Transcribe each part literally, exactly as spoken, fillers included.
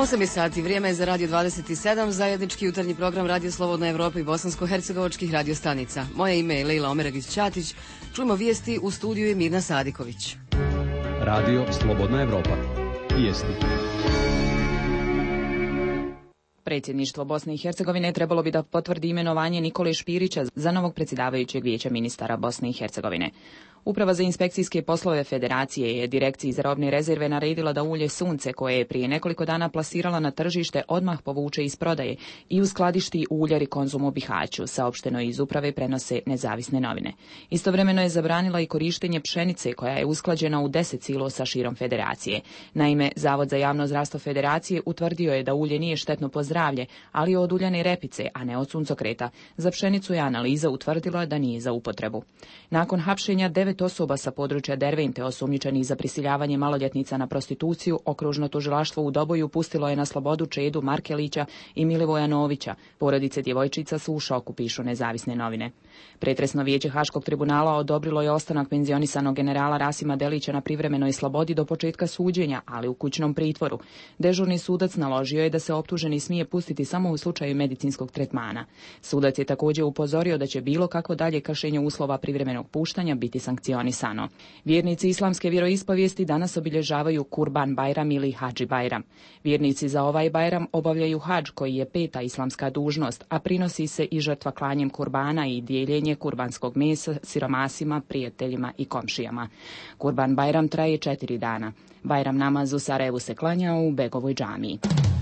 osam je sati, vrijeme je za Radio dvadeset sedam, zajednički jutarnji program Radio Slobodna Evropa i bosansko-hercegovačkih radiostanica. Moje ime je Lejla Omeragić-Ćatić. Čujemo vijesti, u studiju je Mirna Sadiković. Radio Slobodna Evropa. Vijesti. Predsjedništvo Bosne i Hercegovine trebalo bi da potvrdi imenovanje Nikole Špirića za novog predsjedavajućeg vijeća ministara Bosne i Hercegovine. Uprava za inspekcijske poslove Federacije je Direkciji za robne rezerve naredila da ulje Sunce, koje je prije nekoliko dana plasirala na tržište, odmah povuče iz prodaje i uskladišti u Uljari Konzum u Bihaću, saopšteno iz uprave prenose nezavisne novine. Istovremeno je zabranila i korištenje pšenice koja je usklađena u deset silosa širom Federacije. Naime, Zavod za javno zdravstvo Federacije utvrdio je da ulje nije štetno po zdravlje, ali od uljane repice, a ne od suncokreta. Za pšenicu je analiza utvrdila da nije za upotrebu. Nakon hapšenja devet osoba sa područja Dervente osumnjičenih za prisiljavanje maloljetnica na prostituciju, okružno tužilaštvo u Doboju pustilo je na slobodu Čedu Markelića i Milivoja Novića. Porodice djevojčica su u šoku, pišu nezavisne novine. Pretresno vijeće Haškog tribunala odobrilo je ostanak penzionisanog generala Rasima Delića na privremenoj slobodi do početka suđenja, ali u kućnom pritvoru. Dežurni sudac naložio je da se optuženi smije pustiti samo u slučaju medicinskog tretmana. Sudac je također upozorio da će bilo kakvo dalje kršenje uslova privremenog puštanja biti sankcionisano. Vjernici islamske vjeroispovijesti danas obilježavaju Kurban Bajram ili Hadži Bajram. Vjernici za ovaj Bajram obavljaju hadž, koji je peta islamska dužnost, a prinosi se i žrtva klanjem kurbana i dijeljenje kurbanskog mesa siromasima, prijateljima i komšijama. Kurban Bajram traje četiri dana. Bajram namaz u Sarajevu se klanja u Begovoj džamiji.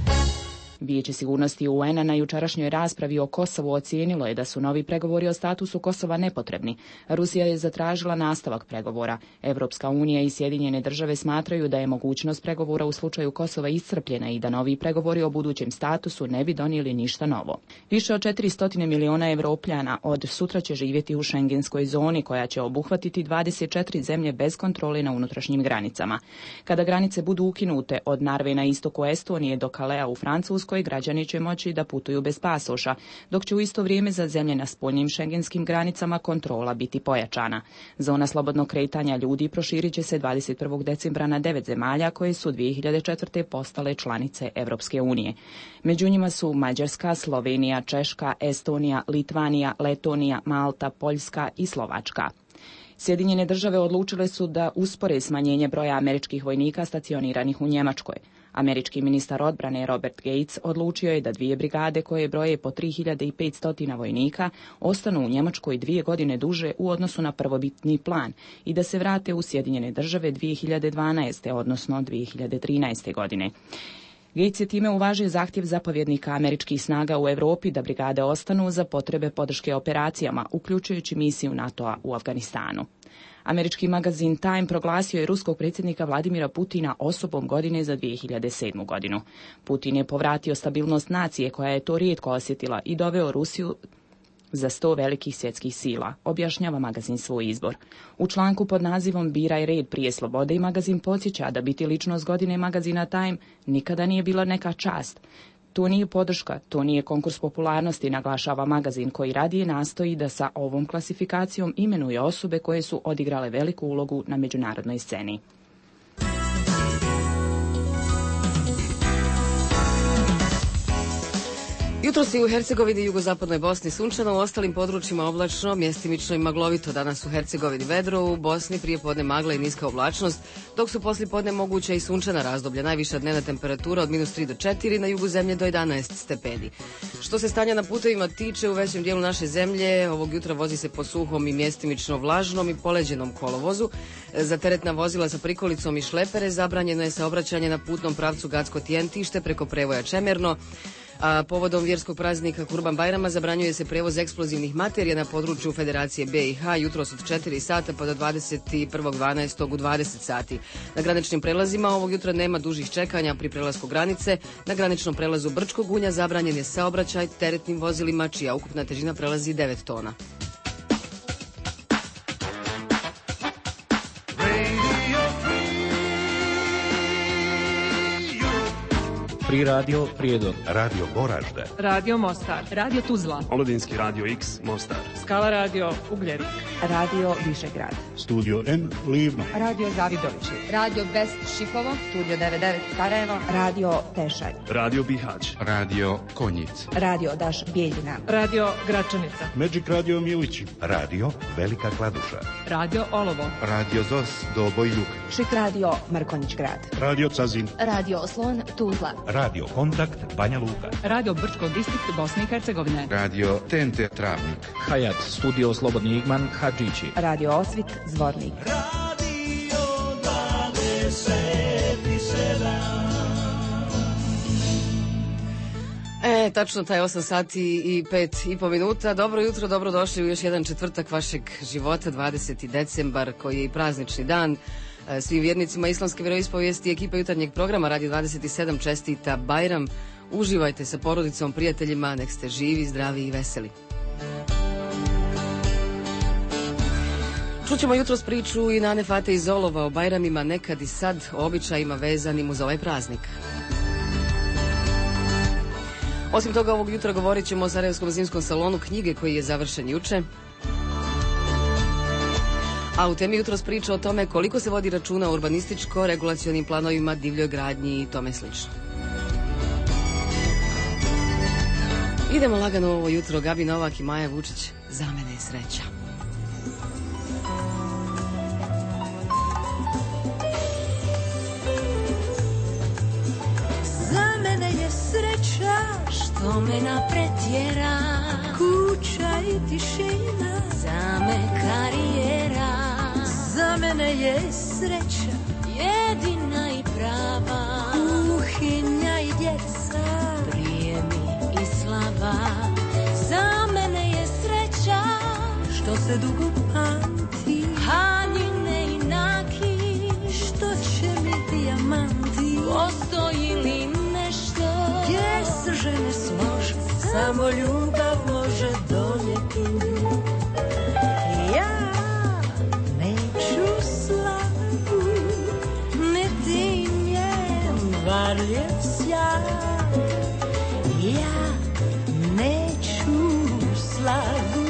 Vijeće sigurnosti U N-a na jučerašnjoj raspravi o Kosovu ocijenilo je da su novi pregovori o statusu Kosova nepotrebni. Rusija je zatražila nastavak pregovora. Evropska unija i Sjedinjene države smatraju da je mogućnost pregovora u slučaju Kosova iscrpljena i da novi pregovori o budućem statusu ne bi donijeli ništa novo. Više od četiristo miliona Evropljana od sutra će živjeti u šengenskoj zoni, koja će obuhvatiti dvadeset četiri zemlje bez kontrole na unutrašnjim granicama. Kada granice budu ukinute od Narve na istoku Estonije do Kalea u Francuskoj, koji građani će moći da putuju bez pasoša, dok će u isto vrijeme za zemlje na spoljnim šengenskim granicama kontrola biti pojačana. Zona slobodnog kretanja ljudi proširit će se dvadeset prvog decembra na devet zemalja koje su dvije hiljade četvrte postale članice Evropske unije. Među njima su Mađarska, Slovenija, Češka, Estonija, Litvanija, Letonija, Malta, Poljska i Slovačka. Sjedinjene države odlučile su da uspore smanjenje broja američkih vojnika stacioniranih u Njemačkoj. Američki ministar odbrane Robert Gates odlučio je da dvije brigade koje broje po tri hiljade petsto vojnika ostanu u Njemačkoj dvije godine duže u odnosu na prvobitni plan i da se vrate u Sjedinjene države dvije hiljade dvanaeste. odnosno dvije hiljade trinaeste. godine. Gates je time uvažio zahtjev zapovjednika američkih snaga u Europi da brigade ostanu za potrebe podrške operacijama, uključujući misiju NATO-a u Afganistanu. Američki magazin Time proglasio je ruskog predsjednika Vladimira Putina osobom godine za dvije hiljade sedmu. godinu. Putin je povratio stabilnost nacije koja je to rijetko osjetila i doveo Rusiju za sto velikih svjetskih sila, objašnjava magazin svoj izbor. U članku pod nazivom Biraj red prije slobode i magazin podsjeća da biti ličnost godine magazina Time nikada nije bila neka čast. To nije podrška, to nije konkurs popularnosti, naglašava magazin, koji radije nastoji da sa ovom klasifikacijom imenuje osobe koje su odigrale veliku ulogu na međunarodnoj sceni. Jutros je u Hercegovini i jugozapadnoj Bosni sunčano, u ostalim područjima oblačno, mjestimično i maglovito. Danas u Hercegovini vedro, u Bosni prije podne magla i niska oblačnost, dok su poslije podne moguća i sunčana razdoblja. Najviša dnevna temperatura od minus tri do četiri, na jugu zemlje do jedanaest stepeni. Što se stanja na putevima tiče, u većem dijelu naše zemlje ovog jutra vozi se po suhom i mjestimično vlažnom i poleđenom kolovozu. Za teretna vozila sa prikolicom i šlepere zabranjeno je saobraćanje na putnom pravcu Gacko-Tjentište preko prevoja Čemerno. A povodom vjerskog praznika Kurban Bajrama zabranjuje se prevoz eksplozivnih materija na području Federacije B i H jutros od četiri sata pa do dvadeset prvog dvanaestog u dvadeset sati. Na graničnim prelazima ovog jutra nema dužih čekanja pri prelasku granice. Na graničnom prelazu Brčkog Gunja zabranjen je saobraćaj teretnim vozilima čija ukupna težina prelazi devet tona. Free Radio Prijedor, Radio Goražde, Radio Mostar, Radio Tuzla, Omladinski radio X Mostar, Skala radio Ugljenik, Radio Višegrad, Studio N Livno, Radio Zavidovići, Radio Best Šipovo, Studio devedeset devet Sarajevo, Radio Tešanj, Radio Bihać, Radio Konjic, Radio Daš Bijeljina, Radio Gračanica, Magic Radio Milići, Radio Velika Kladuša, Radio Olovo, Radio Zos Doboj Ljuka, Šik Radio Mrkonjić Grad, Radio Cazin, Radio Oslon Tuzla, Radio Kontakt Banja Luka, Radio Brčko distrikt Bosne i Hercegovine, Radio T N T Travnik, Hayat Studio Slobodni Igman Hadžići, Radio Osvit Zvornik, Radio dvadeset sedam. E, tačno taj osam sati i pet i po minuta. Dobro jutro, dobrodošli u još jedan četvrtak vašeg života, dvadeseti decembar, koji je i praznični dan. Svim vjernicima islamske vjeroispovijesti ekipa jutarnjeg programa Radio dvadeset sedam čestita Bajram. Uživajte sa porodicom, prijateljima, nek ste živi, zdravi i veseli. Čućemo jutros priču i Nane Fate iz Olova o Bajramima nekad i sad, o običajima vezanim uz ovaj praznik. Osim toga, ovog jutra govorit ćemo o Sarajevskom zimskom salonu knjige koji je završen juče. A u temi jutros priča o tome koliko se vodi računa o urbanističko-regulacionim planovima, divljoj gradnji i tome slično. Idemo lagano ovo jutro. Gabi Novak i Maja Vučić, za mene je sreća. Za mene je sreća što me napretjera, kuća i tišina, za me karijera. Za mene je sreća jedina i prava, kuhinja i djeca, prijemi i slava. Za mene je sreća što se dugo pamti, haljine i naki, što će mi dijamanti. Postoji li nešto gdje se žene slože, samo ljubav može donijeti. Ja neću slavu, niti njen varljiv sjaj. Ja neću slavu,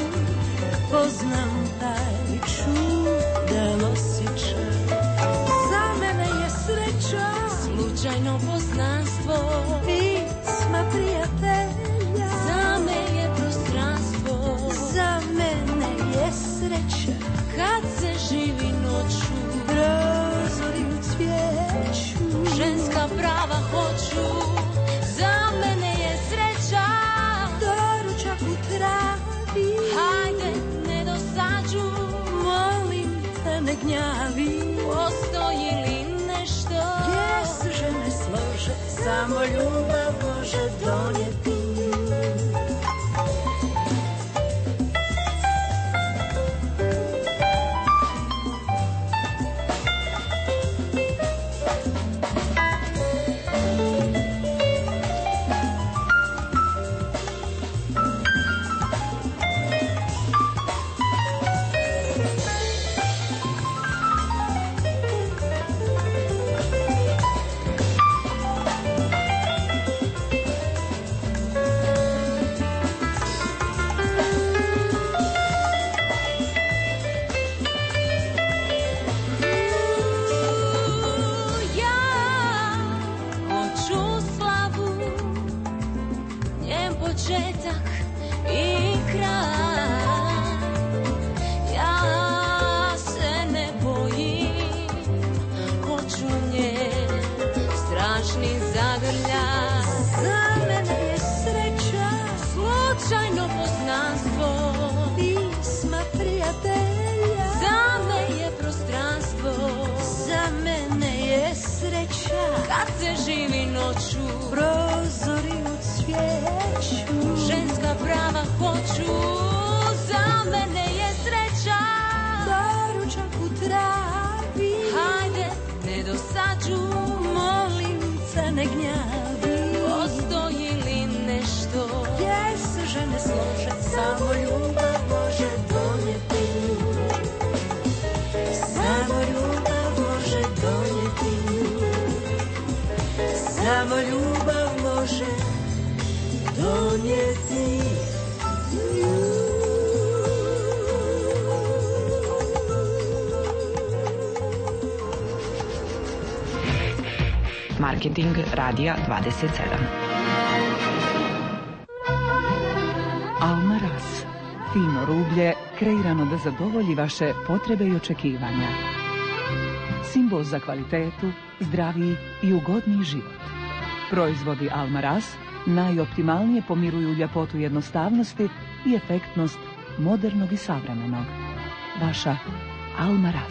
poznam taj čudan osjećaj. Za mene je sreća slučajno poznanstvo, pisma prijatelja. Za me je prostranstvo, za mene je sreća kad se živi noću, prozori u cvijeću, ženska prava hoću. Za mene je sreća doručak u travi, hajde ne dosađu, molim te ne gnjavi. Postoji li nešto gdje se žene slože, samo ljubav može donijeti. Samo ljubav je ti. Marketing Radija dvadeset sedam. Almaraz. Fino rublje kreirano da zadovolji vaše potrebe i očekivanja. Simbol za kvalitetu, zdraviji i ugodniji život. Proizvodi Almaraz najoptimalnije pomiruju ljepotu jednostavnosti i efektnost modernog i savremenog. Vaša Almaraz.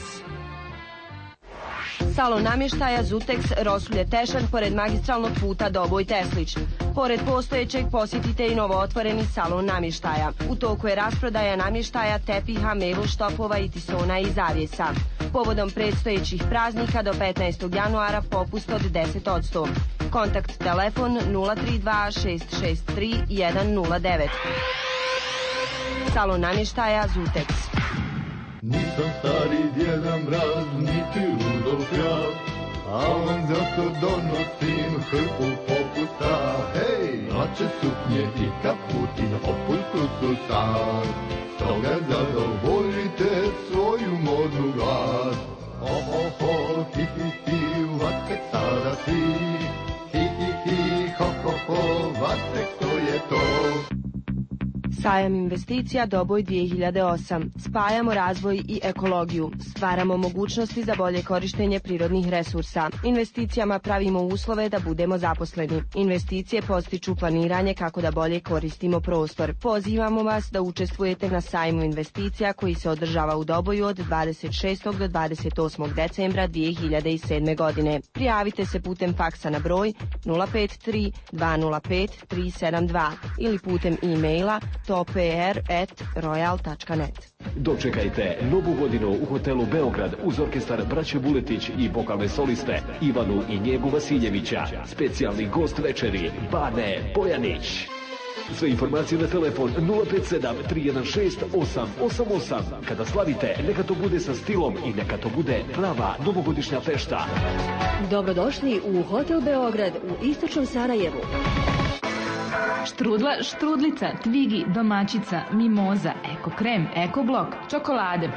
Salon namještaja Zutex Rosulje Tešan pored magistralnog puta Doboj Teslić. Pored postojećeg posjetite i novootvoreni salon namještaja. U toku je rasprodaja namještaja, tepiha, melu, štopova i tisona i zavjesa. Povodom predstojećih praznika do petnaestog januara popust od deset posto. Kontakt telefon nula tri dva šest šest tri jedan nula devet. Salon namještaja Zutex. Nisam stari djeda mraz, niti Rudolf ja, a vam zato donosim hrpu popusta. Hej, hlače, suknje i kaputi na popustu su sad, stoga zadovoljite svoju modnu glad. Ho, ho, ho, hi, hi, hi, vatek sada si, hi, hi, hi, ho, ho, ho, vatek to je to. Sajam investicija Doboj dvije hiljade osam. Spajamo razvoj i ekologiju. Stvaramo mogućnosti za bolje korištenje prirodnih resursa. Investicijama pravimo uslove da budemo zaposleni. Investicije postiču planiranje kako da bolje koristimo prostor. Pozivamo vas da učestvujete na sajmu investicija koji se održava u Doboju od dvadeset šestog do dvadeset osmog decembra dvije hiljade sedme. godine. Prijavite se putem faksa na broj nula pet tri dva nula pet tri sedam dva ili putem e-maila topr at royal tačka net. Dočekajte novu godinu u hotelu Beograd uz orkestar Braće Buletić i vokalne soliste Ivanu i Njegu Vasiljevića. Specijalni gost večeri Bane Bojanić. Sve informacije na telefon nula pet sedam tri jedan šest osam osam osam. Kada slavite, neka to bude sa stilom i neka to bude prava novogodišnja fešta. Dobrodošli u Hotel Beograd u istočnom Sarajevu. Štrudla, štrudlica, tvigi, domaćica, mimoza, eko krem, eko blok, čokolade.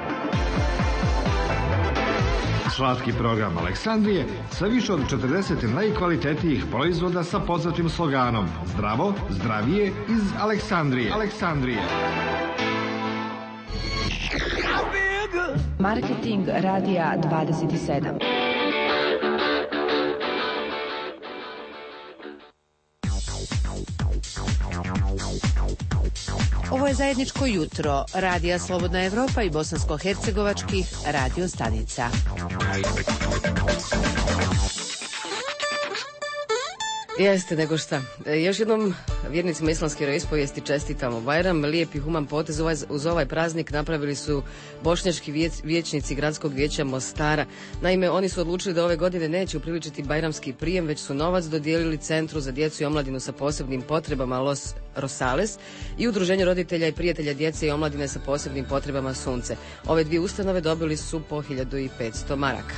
Slatki program Aleksandrije sa više od četrdeset najkvalitetnijih proizvoda sa poznatim sloganom Zdravo, zdravije iz Aleksandrije. Aleksandrije. Marketing Radija dvadeset sedam. Ovo je zajedničko jutro Radija Slobodna Evropa i bosansko-hercegovačkih radio stanica. Jeste, nego šta. E, još jednom vjernicima islamske vjeroispovijesti čestitamo Bajram. Lijep i human potez ovaj, uz ovaj praznik napravili su bošnjački vjeć, vijećnici Gradskog vijeća Mostara. Naime, oni su odlučili da ove godine neće upriličiti bajramski prijem, već su novac dodijelili Centru za djecu i omladinu sa posebnim potrebama Los Rosales i Udruženju roditelja i prijatelja djece i omladine sa posebnim potrebama Sunce. Ove dvije ustanove dobili su po hiljadu petsto maraka.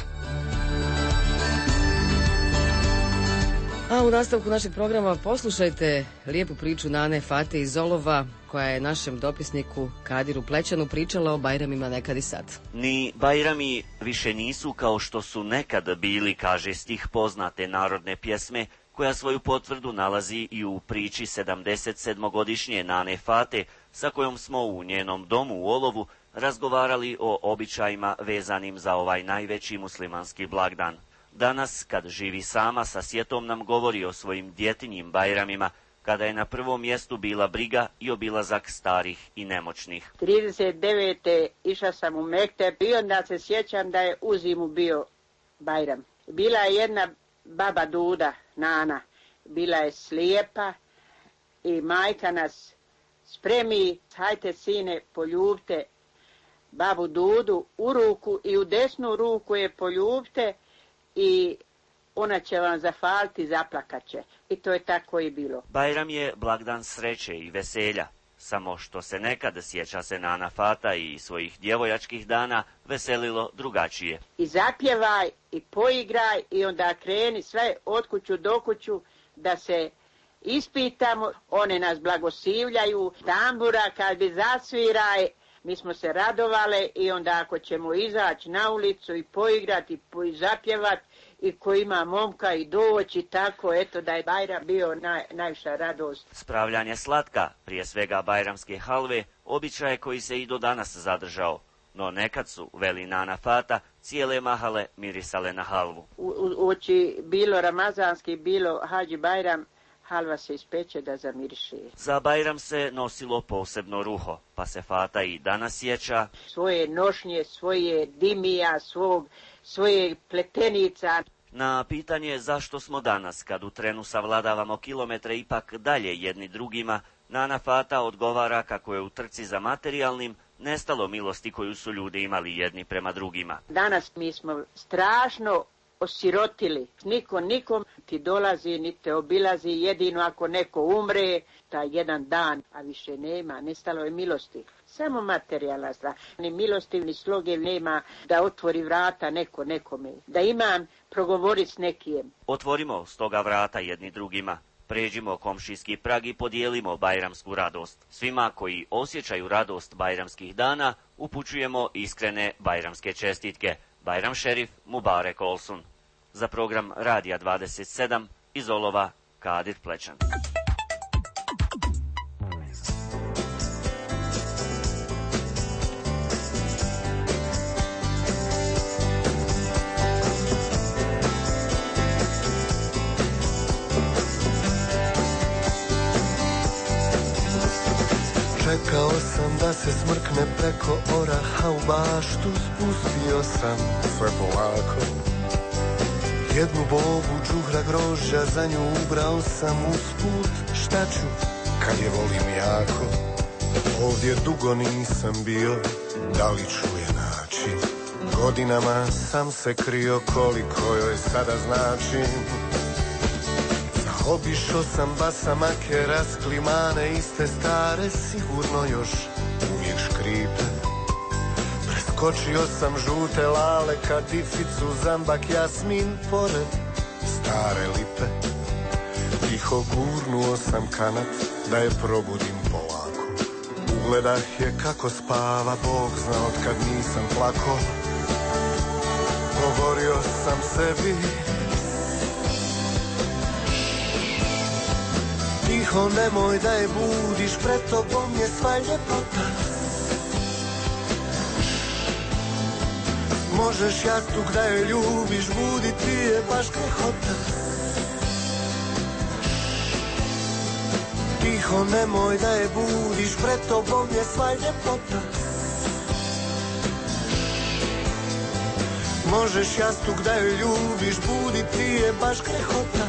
A u nastavku našeg programa poslušajte lijepu priču Nane Fate iz Olova, koja je našem dopisniku Kadiru Plećanu pričala o bajramima nekad i sad. Ni bajrami više nisu kao što su nekad bili, kaže stih poznate narodne pjesme, koja svoju potvrdu nalazi i u priči sedamdeset sedmogodišnje Nane Fate, sa kojom smo u njenom domu u Olovu razgovarali o običajima vezanim za ovaj najveći muslimanski blagdan. Danas, kad živi sama, sa sjetom nam govori o svojim djetinjim bajramima, kada je na prvom mjestu bila briga i obilazak starih i nemoćnih. trideset devete išla sam u Mektep i onda se sjećam da je u zimu bio bajram. Bila je jedna baba Duda, Nana, bila je slijepa i majka nas spremi, hajte sine, poljubite babu Dudu u ruku i u desnu ruku je poljubite i ona će vam zafaliti, zaplakat će. I to je tako i bilo. Bajram je blagdan sreće i veselja, samo što se nekad, sjeća se Nana Fata i svojih djevojačkih dana, veselilo drugačije. I zapjevaj, i poigraj, i onda kreni sve od kuću do kuću da se ispitamo, one nas blagoslivljaju, tambura kad bi zasvira, mi smo se radovale i onda ako ćemo izaći na ulicu i poigrati i zapjevati i ko ima momka i doći, tako eto da je Bajram bio naj, najviša radost. Spravljanje slatka, prije svega bajramske halve, običaj koji se i do danas zadržao. No nekad su, veli Nana Fata, cijele mahale mirisale na halvu. U, uči bilo ramazanski, bilo Hadži Bajram, halva se ispeče da zamiriše. Za Bajram se nosilo posebno ruho, pa se Fata i danas sjeća svoje nošnje, svoje dimija, svog, svoje pletenica. Na pitanje zašto smo danas, kad u trenu savladavamo kilometre ipak dalje jedni drugima, Nana Fata odgovara kako je u trci za materijalnim nestalo milosti koju su ljudi imali jedni prema drugima. Danas mi smo strašno osirotili. Niko nikom ti dolazi, ni te obilazi, jedino ako neko umre, taj jedan dan, a više nema, nestalo je milosti. Samo materijalna stvar. Ni milosti, ni sloge nema da otvori vrata neko nekome. Da imam progovoriti s nekijem. Otvorimo stoga vrata jedni drugima. Pređimo komšijski prag i podijelimo bajramsku radost. Svima koji osjećaju radost bajramskih dana upućujemo iskrene bajramske čestitke. Bajram šerif Mubarek Olsun. Za program Radija dvadeset sedam iz Olova Kadir Plećan. Čekao sam da se smrkne preko oraha, u baštu spustio sam sve polako. Jednu bobu džuhra grožđa, za nju ubrao sam usput. Šta ću kad je volim jako? Ovdje dugo nisam bio, da li ću je naći? Godinama sam se krio, koliko joj sada značim. Obišao sam basamake, rasklimane, iste stare, sigurno još uvijek škripe. Preskočio sam žute lale, kadificu, zambak, jasmin, pored stare lipe. Tiho gurnuo sam kanat, da je probudim polako. Ugledah je kako spava, Bog zna od kad nisam plako. Govorio sam sebi, tiho, nemoj da je budiš, pred tobom je sva ljepota. Možeš jastuk da je ljubiš, buditi je baš grehota. Tiho, nemoj da je budiš, pred tobom je sva ljepota. Možeš jastuk da je ljubiš, buditi je baš grehota.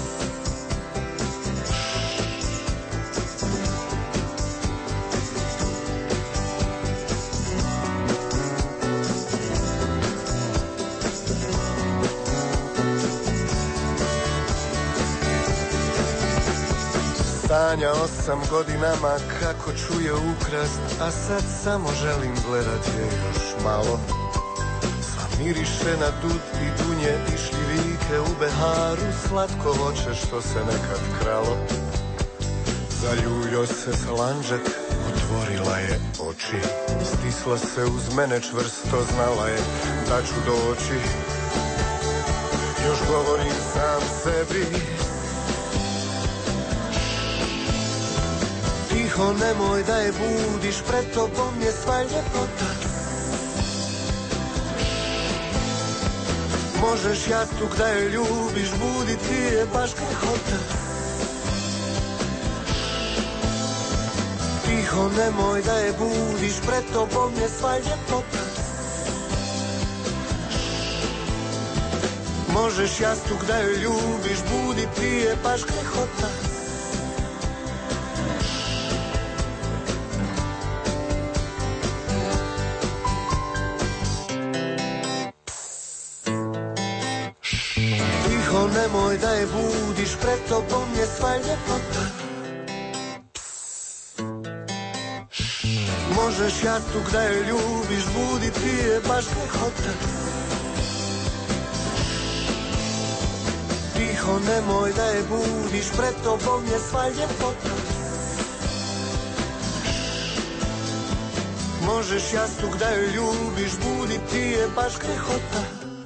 Sanjao sam godinama kako čuje ukrast, a sad samo želim gledat je još malo. Sva miriše na dud i dunje i šljivike u beharu, slatko voće što se nekad kralo. Zaljuljo se slanđak, otvorila je oči, stisla se uz mene čvrsto, znala je da ću doći. Još govorim sam sebi, tiho, nemoj da je budiš, pred tobom je sva ljepota. Možeš jastuk da je ljubiš, buditi je baš grehota. Tiho, nemoj da je budiš, pred tobom je sva ljepota. Možeš jastuk da je ljubiš, buditi je baš grehota. Nemoj da je budiš, pred tobom je sva ljepota. Možeš jastuk da je ljubiš, buditi je baš grehota. tiho, nemoj da je budiš, pred tobom je sva ljepota. Možeš jastuk da joj ljubiš, budi ti je baš grehota.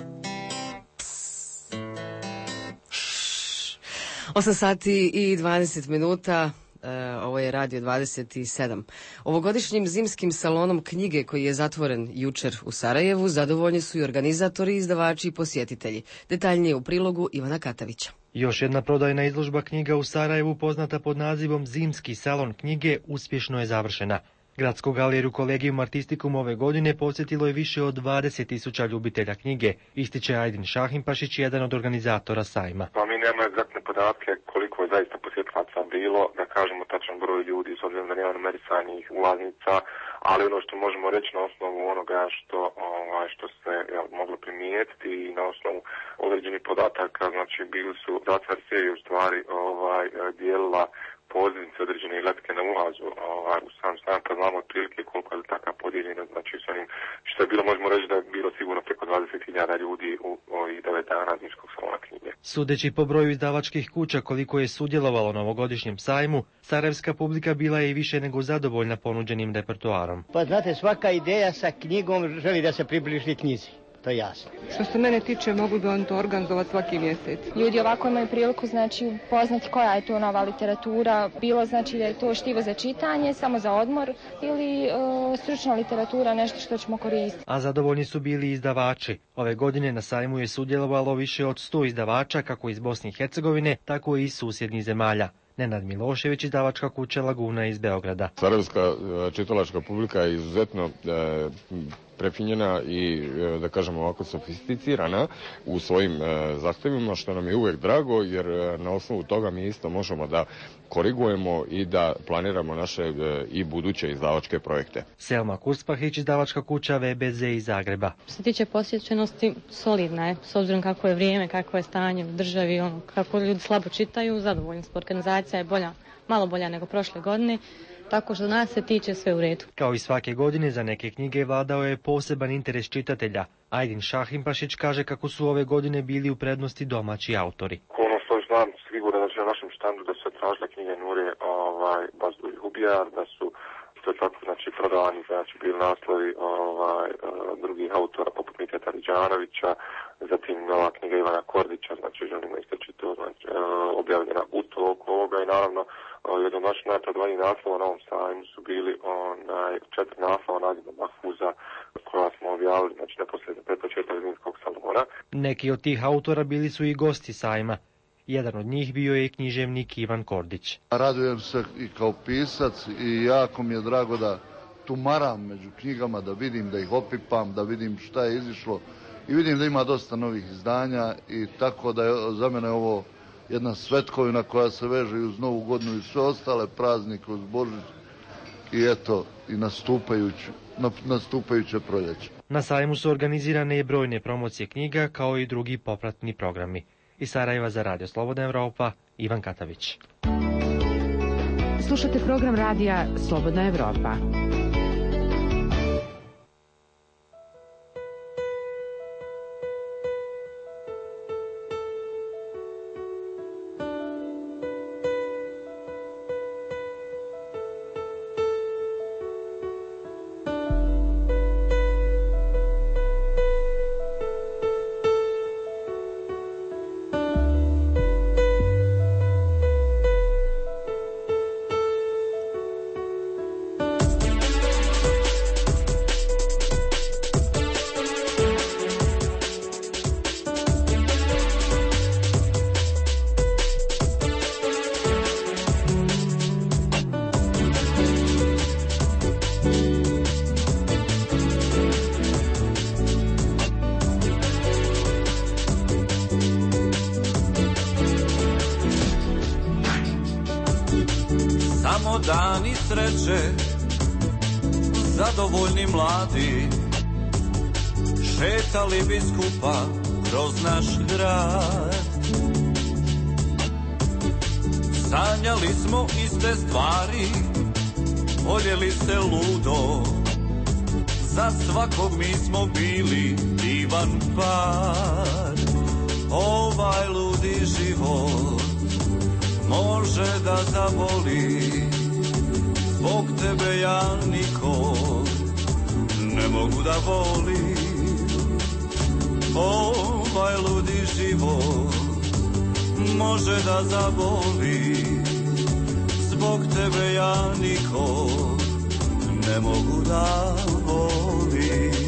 osam sati i dvadeset minuta. Ovo je Radio dvadeset sedam. Ovogodišnjim zimskim salonom knjige koji je zatvoren jučer u Sarajevu zadovoljni su i organizatori, izdavači i posjetitelji. Detaljnije u prilogu Ivana Katavića. Još jedna prodajna izložba knjiga u Sarajevu, poznata pod nazivom Zimski salon knjige, uspješno je završena. Gradsku galeriju Kolegium Artisticum ove godine posjetilo je više od dvadeset tisuća ljubitelja knjige, ističe Ajdin Šahimpašić, jedan od organizatora sajma. Pa mi nemamo egzaktne podatke koliko je zaista posjetilaca bilo, da kažemo tačan broj ljudi, s obzirom da nema numerisanih ulaznica, ali ono što možemo reći na osnovu onoga što, ovaj, što se ja, moglo primijetiti i na osnovu određenih podataka, znači bili su zatvar serije u stvari ovaj, dijelila pozivnice određene letke na ulazu ovaj, u sam stan, pa znamo otprilike koliko je taka podijeljena, znači s onim što je bilo, možemo reći da je bilo sigurno preko dvadeset hiljada ljudi u ovih devet dana Zimskog salona knjige. Sudeći po broju izdavačkih kuća koliko je sudjelovalo na ovogodišnjem sajmu, sarajevska publika bila je i više nego zadovoljna ponuđenim repertoarom. Pa znate, svaka ideja sa knjigom želi da se približi knjizi. To je jasno. Što se mene tiče, mogu bi on to organizovati svaki mjesec. Ljudi ovako imaju priliku, znači, poznati koja je to nova literatura, bilo znači da je to štivo za čitanje, samo za odmor, ili uh, stručna literatura, nešto što ćemo koristiti. A zadovoljni su bili izdavači. Ove godine na sajmu je sudjelovalo više od sto izdavača, kako iz Bosne i Hercegovine, tako i iz susjednih zemalja. Nenad Milošević, izdavačka kuća Laguna iz Beograda. Sarajevska čitalačka publika je izuzetno e, prefinjena i, e, da kažemo ovako, sofisticirana u svojim e, zahtjevima, što nam je uvijek drago, jer e, na osnovu toga mi isto možemo da korigujemo i da planiramo naše e, i buduće izdavačke projekte. Selma Kurspahić, izdavačka kuća V B Z iz Zagreba. Što se tiče posjećenosti, solidna je, s obzirom kako je vrijeme, kako je stanje u državi, ono, kako ljudi slabo čitaju, zadovoljni smo. Organizacija je bolja, malo bolja nego prošle godine, tako što nas se tiče sve u redu. Kao i svake godine, za neke knjige vladao je poseban interes čitatelja. Ajdin Šahimpašić kaže kako su ove godine bili u prednosti domaći autori. Ono što znam sigurno da će na našem štandu da se tražile knjige Nure ovaj, Bazdu i Hubijar, da su isto tako znači, prodavani, znači bili naslovi ovaj, drugih autora poput Miteta Riđanovića, zatim nova knjiga Ivana Kordića, znači želimo istaći to, znači, objavljena u toku ovoga i naravno jedan od naših najprodavnijih naslova na ovom sajmu su bili onaj, četiri naslova nagrada Mahfuza koja smo objavili, znači neposredno pred početak Zimskog salona. Neki od tih autora bili su i gosti sajma. Jedan od njih bio je i književnik Ivan Kordić. Radujem se i kao pisac i jako mi je drago da tumaram među knjigama, da vidim, da ih opipam, da vidim šta je izišlo i vidim da ima dosta novih izdanja i tako da je za mene ovo jedna svetkovina koja se veže uz Novu godinu i sve ostale praznike uz Božić i eto i nastupajuće, nastupajuće proljeće. Na sajmu su organizirane i brojne promocije knjiga kao i drugi popratni programi. Iz Sarajeva za Radio Slobodna Evropa, Ivan Katavić. Slušate program radija Slobodna Evropa. Dani sreće, zadovoljni mladi, šetali bi skupa kroz naš grad. Sanjali smo iste stvari, voljeli se ludo, za svakog mi smo bili divan par. ovaj ludi život može da zaboli. Zbog tebe ja nikog ne mogu da volim. Ovaj ludi život može da zaboli. Zbog tebe ja nikog ne mogu da volim.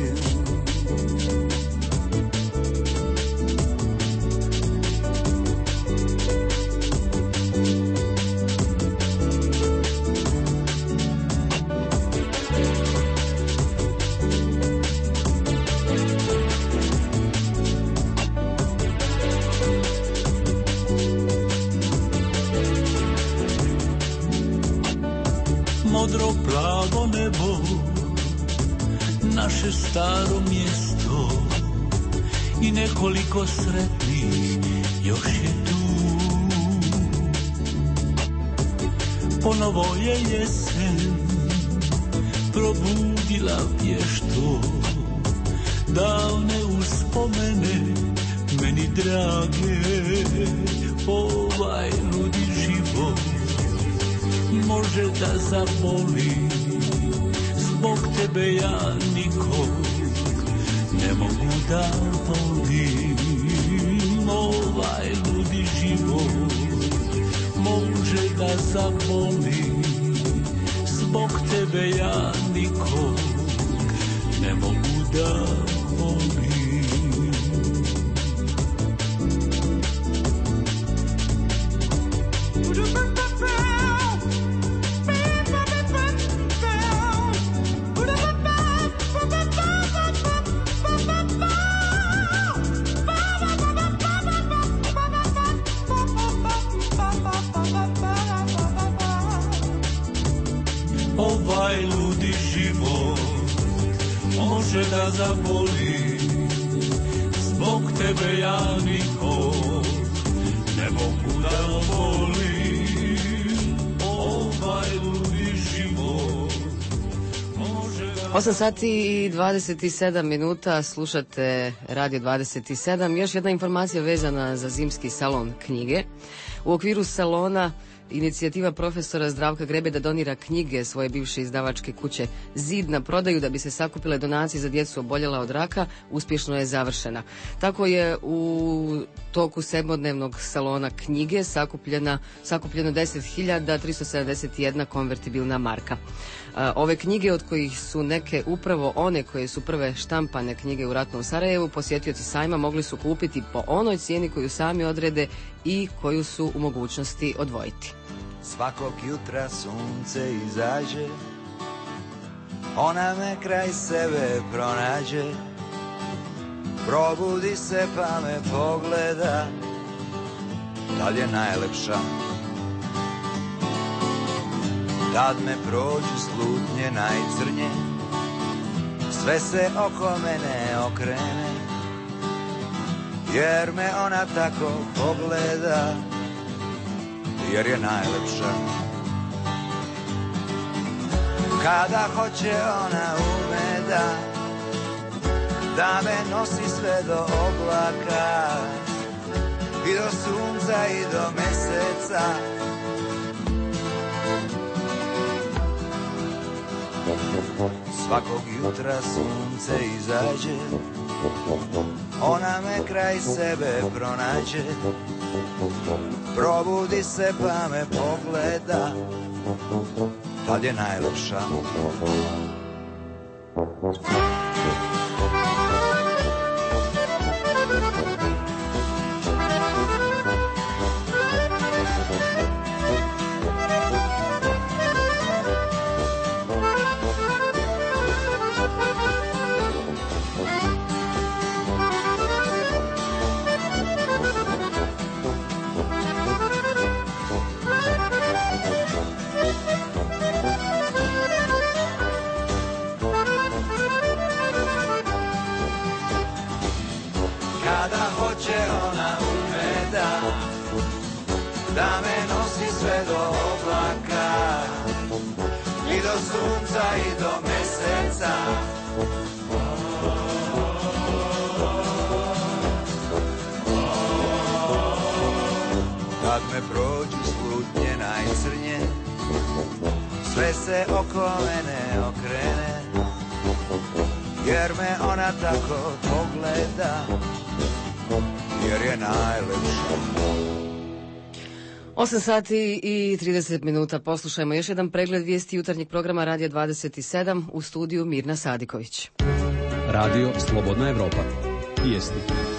Modro plavo nebo, naše staro mjesto i nekoliko sretnih još je tu. Ponovo je jesen probudila vješto davne uspomene meni drage. Ovaj ludi život može da zaboli. Zbog tebe ja nikog ne mogu da volim. Ovaj ludi život može da zaboli. Zbog tebe ja nikog ne mogu da volim. Ovaj ludi život može da zaboli. Zbog tebe ja nikog ne mogu da volim. Ovaj ludi život može da... osam sati i dvadeset sedam minuta, slušate Radio dvadeset sedam. Još jedna informacija vezana za zimski salon knjige. U okviru salona inicijativa profesora Zdravka Grebe da donira knjige svoje bivše izdavačke kuće Zid na prodaju da bi se sakupile donacije za djecu oboljela od raka uspješno je završena. Tako je u toku sedmodnevnog salona knjige sakupljena, sakupljeno deset hiljada tristo sedamdeset jedna konvertibilna marka. Ove knjige, od kojih su neke upravo one koje su prve štampane knjige u ratnom Sarajevu, posjetioci sajma mogli su kupiti po onoj cijeni koju sami odrede i koju su u mogućnosti odvojiti. Svakog jutra sunce izađe, ona me kraj sebe pronađe, probudi se pa me pogleda, da li je najlepša. Tad me prođu slutnje najcrnje, sve se oko mene okrene, jer me ona tako pogleda, jer je najlepša. Kada hoće ona ume da, da me nosi sve do oblaka, i do sunca i do meseca. Svakog jutra sunce izađe, ona me kraj sebe pronađe, probudi se pa me pogleda, tad je najlepša. Da me nosi sve do oblaka, i do sunca i do meseca. me prođu slutnje najcrnje, sve se oko mene okrene, jer me ona tako pogleda, jer je najlepša. osam sati i trideset minuta. Poslušajmo još jedan pregled vijesti jutarnjeg programa Radija dvadeset sedam, u studiju Mirna Sadiković. Radio Slobodna Evropa. Vijesti.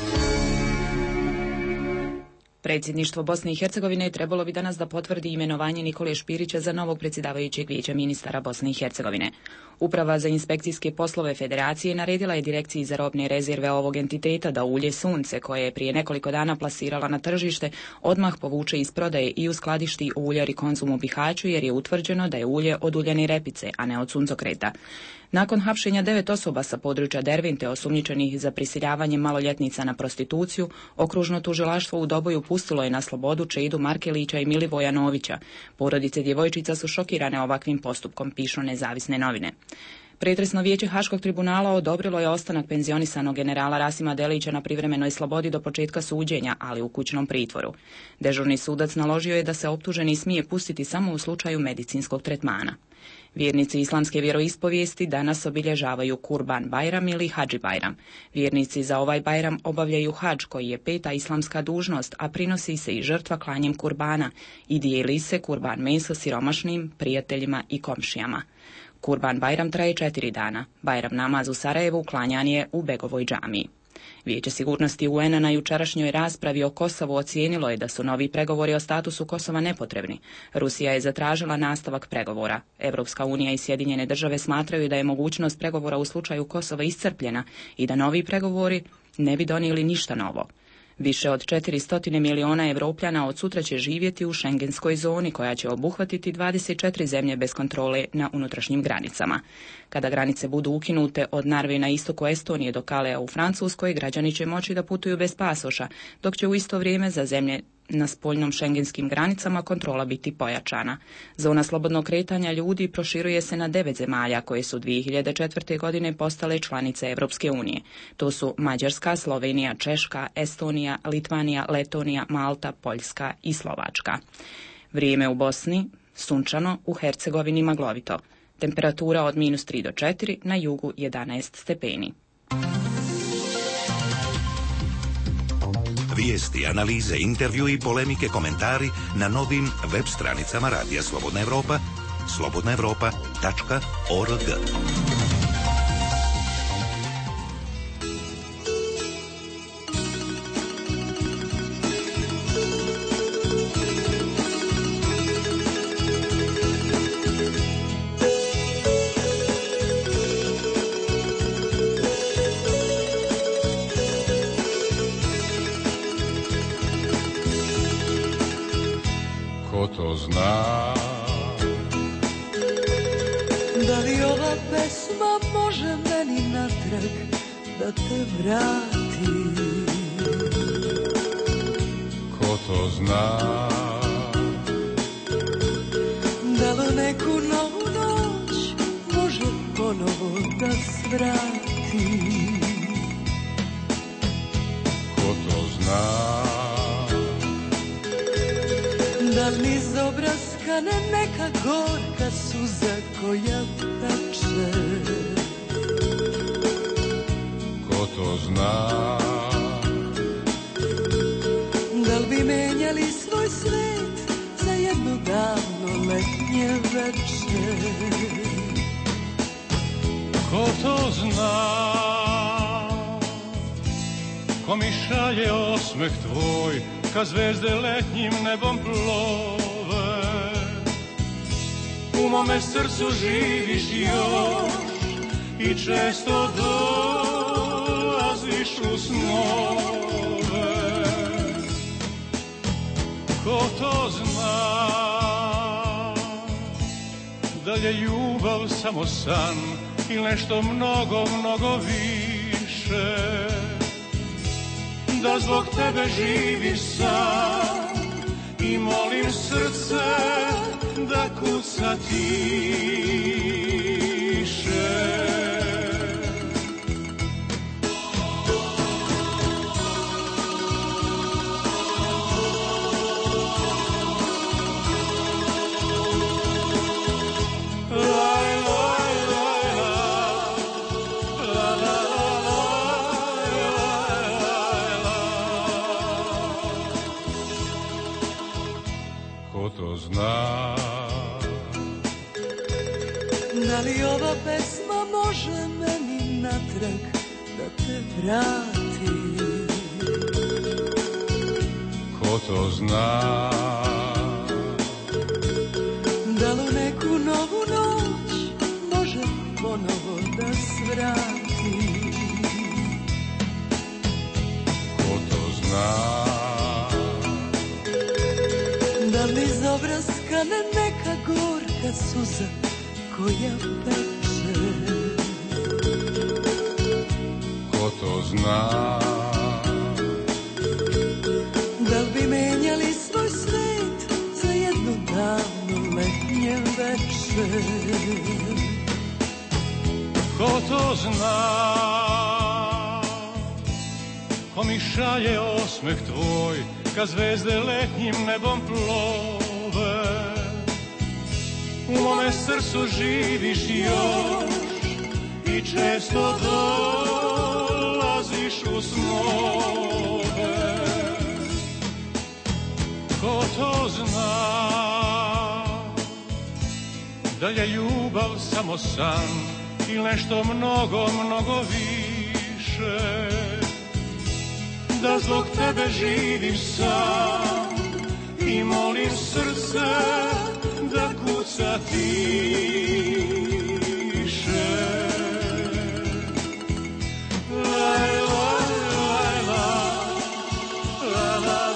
Predsjedništvo Bosne i Hercegovine trebalo bi danas da potvrdi imenovanje Nikole Špirića za novog predsjedavajućeg vijeća ministara Bosne i Hercegovine. Uprava za inspekcijske poslove Federacije naredila je Direkciji za robne rezerve ovog entiteta da ulje Sunce, koje je prije nekoliko dana plasirala na tržište, odmah povuče iz prodaje i uskladišti u uljari Konzum u Bihaću, jer je utvrđeno da je ulje od uljane repice, a ne od suncokreta. Nakon hapšenja devet osoba sa područja Dervinte osumnjičenih za prisiljavanje maloljetnica na prostituciju, okružno tužilaštvo u Doboju pustilo je na slobodu Čedu Markelića i Milivoja Novića. Porodice djevojčica su šokirane ovakvim postupkom, pišu nezavisne novine. Pretresno vijeće Haškog tribunala odobrilo je ostanak penzionisanog generala Rasima Delića na privremenoj slobodi do početka suđenja, ali u kućnom pritvoru. Dežurni sudac naložio je da se optuženi smije pustiti samo u slučaju medicinskog tretmana. Vjernici islamske vjeroispovijesti danas obilježavaju Kurban Bajram ili Hadži Bajram. Vjernici za ovaj Bajram obavljaju hadž, koji je peta islamska dužnost, a prinosi se i žrtva klanjem kurbana i dijeli se kurban meso siromašnim, prijateljima i komšijama. Kurban Bajram traje četiri dana. Bajram namaz u Sarajevu klanjan je u Begovoj džamiji. Vijeće sigurnosti U N-a na jučerašnjoj raspravi o Kosovu ocijenilo je da su novi pregovori o statusu Kosova nepotrebni. Rusija je zatražila nastavak pregovora. Evropska unija i Sjedinjene države smatraju da je mogućnost pregovora u slučaju Kosova iscrpljena i da novi pregovori ne bi donijeli ništa novo. Više od četiristo miliona Evropljana od sutra će živjeti u šengenskoj zoni, koja će obuhvatiti dvadeset četiri zemlje bez kontrole na unutrašnjim granicama. Kada granice budu ukinute od Narve na istoku Estonije do Kalea u Francuskoj, građani će moći da putuju bez pasoša, dok će u isto vrijeme za zemlje na spoljnom šengenskim granicama kontrola biti pojačana. Zona slobodnog kretanja ljudi proširuje se na devet zemalja koje su dvije hiljade četvrte. godine postale članice Evropske unije. To su Mađarska, Slovenija, Češka, Estonija, Litvanija, Letonija, Malta, Poljska i Slovačka. Vrijeme u Bosni sunčano, u Hercegovini maglovito. Temperatura od minus tri do četiri, na jugu jedanaest stepeni. Vijesti, analize, intervju i polemike, komentari na novim web stranicama Radija Slobodna Evropa, slobodna evropa tačka org. To zna. Da li ova pesma može meni natrag da te vrati? Ko to zna? Da li neku novu noć može ponovo da svrati? Ko to zna? Da li niz obraskane neka gorka suza koja plače? Ko to zna? Da li bi menjali svoj svet za jedno davno letnje veče? Ko to zna? Ko mi šalje osmeh tvoj kad zvezde letnjim nebom plove? U mome srcu živiš još i često dolaziš u snove. Ko to zna? Da li je ljubav samo san ili nešto mnogo, mnogo više? Da zbog tebe živim sam i molim srce da kuca tiše. Da li ova pesma može meni natrag da te vrati? Ko to zna? Da li neku novu noć može ponovo da svrati? Ko to zna? Da li iz obraskane neka gorka suza koja peče? Ko to zna? Da li bi menjali svoj svet za jedno davno letnje veče? Ko to zna? Ko mi šalje osmeh tvoj kad zvezde letnjim nebom plove? U mome srcu živiš još i često dolaziš u snove. Ko to zna? Da je ljubav samo san ili nešto mnogo, mnogo više? Da zbog tebe živim sam i molim srce da kuca tiše. Laj, laj, laj, laj, laj, laj,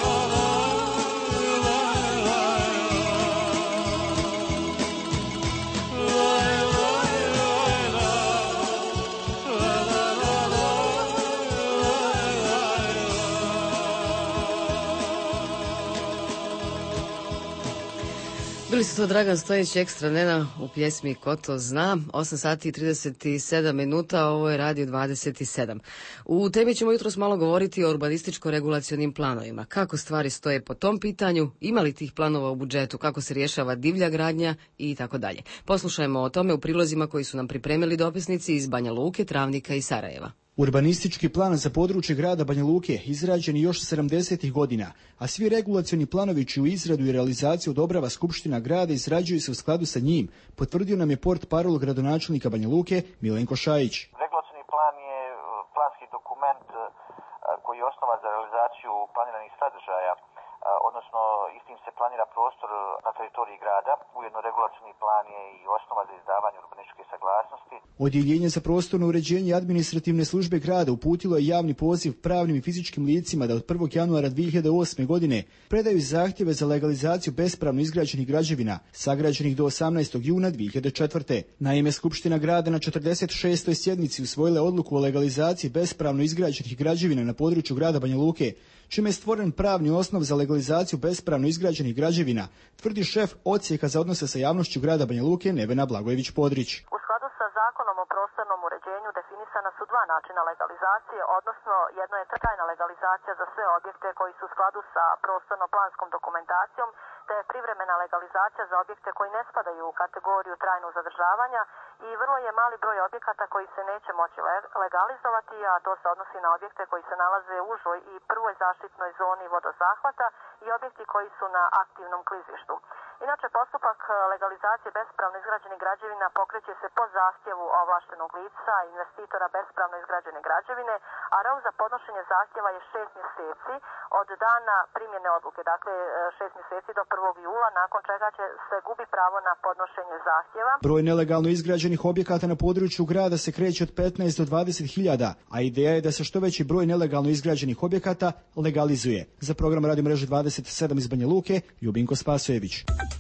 Bili su to Dragan Stojić, Ekstra Nena u pjesmi Ko to zna, osam sati i trideset sedam minuta, ovo je Radio dvadeset sedam. U temi ćemo jutros malo govoriti o urbanističko-regulacionim planovima. Kako stvari stoje po tom pitanju, ima li tih planova u budžetu, kako se rješava divlja gradnja i tako dalje. Poslušajmo o tome u prilozima koji su nam pripremili dopisnici iz Banja Luke, Travnika i Sarajeva. Urbanistički plan za područje grada Banja Luke izrađen je još sedamdesetih godina, a svi regulacioni planovi čiju izradu i realizaciju odobrava Skupština grada izrađuju se u skladu sa njim, potvrdio nam je portparol gradonačelnika Banja Luke Milenko Šajić. Regulacioni plan je planski dokument koji je osnova za realizaciju planiranih sadržaja, odnosno istim se planira prostor na teritoriji grada. Ujedno regulacioni plan je i osnova za izdavanje urbanističke saglasnosti. Odjeljenje za prostorno uređenje administrativne službe grada uputilo je javni poziv pravnim i fizičkim licima da od prvog januara dvije hiljade osme. godine predaju zahtjeve za legalizaciju bespravno izgrađenih građevina sagrađenih do osamnaestog juna dvije hiljade četvrte. Naime, Skupština grada na četrdeset šestoj sjednici usvojila odluku o legalizaciji bespravno izgrađenih građevina na području grada Banja Luke, čime je stvoren pravni osnov za legalizaciju bespravno izgrađenih građevina, tvrdi šef odsjeka za odnose sa javnošću grada Banja Luke Nevena Blagojević-Podrić. U skladu sa Zakonom o prostornom uređenju definisana su dva načina legalizacije, odnosno jedno je trajna legalizacija za sve objekte koji su u skladu sa prostorno-planskom dokumentacijom, te je privremena legalizacija za objekte koji ne spadaju u kategoriju trajnog zadržavanja i vrlo je mali broj objekata koji se neće moći legalizovati, a to se odnosi na objekte koji se nalaze u užoj i prvoj zaštitnoj zoni vodozahvata i objekti koji su na aktivnom klizištu. Inače, postupak legalizacije bespravno izgrađenih građevina pokreće se po zahtjevu ovlaštenog lica, investitora bespravno izgrađene građevine, a rok za podnošenje zahtjeva je šest mjeseci od dana primjene odluke, dakle šest mjeseci do prvog jula, nakon čega će se gubi pravo na podnošenje zahtjeva. Broj nelegalno izgrađenih objekata na području grada se kreće od petnaest do dvadeset hiljada, a ideja je da se što veći broj nelegalno izgrađenih objekata legalizuje. Za program Radio mreže dvadeset sedam iz Banja Luke, Ljubinko Spasojević.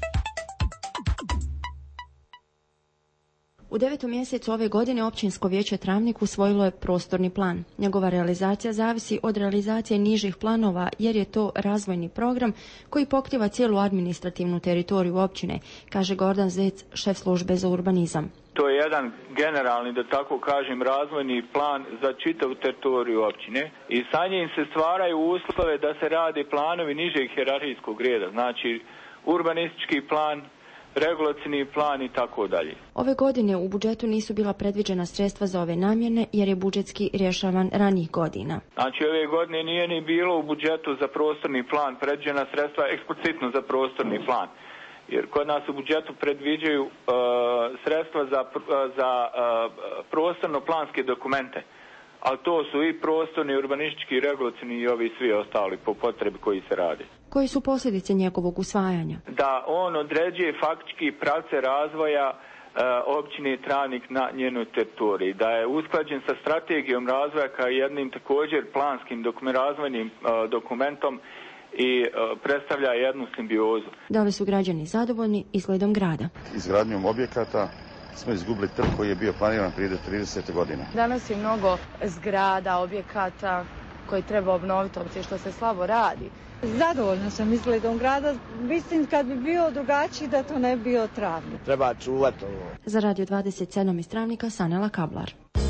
U devetom mjesecu ove godine Općinsko vijeće Travnik usvojilo je prostorni plan. Njegova realizacija zavisi od realizacije nižih planova jer je to razvojni program koji pokriva cijelu administrativnu teritoriju općine, kaže Gordan Zec, šef službe za urbanizam. To je jedan generalni, da tako kažem, razvojni plan za čitavu teritoriju općine i sa njim se stvaraju uslove da se rade planovi nižeg hijerarhijskog reda, znači urbanistički plan, regulacijni plan i tako dalje. Ove godine u budžetu nisu bila predviđena sredstva za ove namjene jer je budžetski rješavan ranijih godina. Znači ove godine nije ni bilo u budžetu za prostorni plan predviđena sredstva eksplicitno za prostorni plan. Jer kod nas u budžetu predviđaju uh, sredstva za, za prostorno-planske dokumente. Ali to su i prostorni, urbanistički, regulacioni i ovi svi ostali po potrebi koji se radi. Koje su posljedice njegovog usvajanja? Da on određuje faktički pravce razvoja općine Travnik na njenoj teritoriji, da je usklađen sa strategijom razvoja kao jednim također planskim dokument, razvojnim uh, dokumentom i uh, predstavlja jednu simbiozu. Da li su građani zadovoljni izgledom grada? Izgradnjom objekata smo izgubili trg koji je bio planiran prije trideset godina. Danas je mnogo zgrada, objekata koji treba obnoviti, opcije što se slabo radi. Zadovoljna sam izgledom grada. Mislim kad bi bio drugačiji da to ne bi bio Travnik. Treba čuvati ovo. Za Radio dvadeset sedam iz Travnika Sanela Kablar.